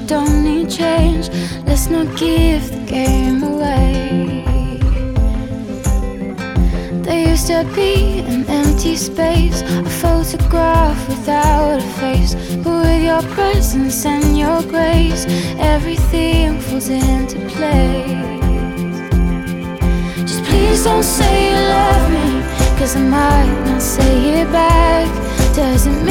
don't need change. Let's not give the game away. There used to be an empty space, a photograph without a face. But with your presence and your grace, everything falls into place. Just please don't say you love me, 'cause I might not say it back. Doesn't mean